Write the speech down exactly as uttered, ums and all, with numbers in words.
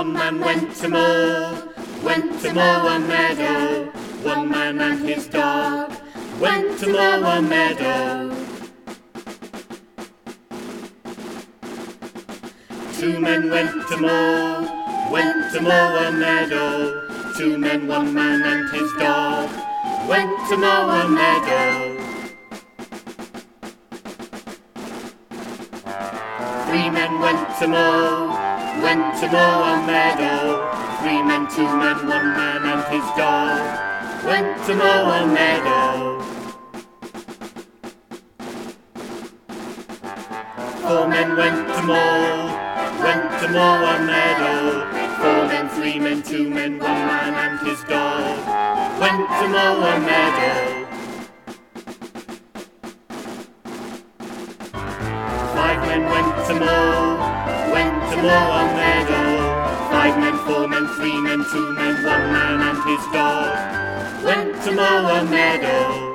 One man went to mow, went to mow a meadow. One man and his dog went to mow a meadow. Two men went to mow, went to mow a meadow. Two men, one man and his dog went to mow a meadow. Three men went to mow, went to mow a meadow. Three men, two men, one man and his dog went to mow a meadow. Four men went to mow, went to mow a meadow. Four men, three men, two men, one man and his dog went to mow a meadow. Five men went to mow, went to mow a meadow. Five men, four men, three men, two men, one man and his dog went to mow a meadow.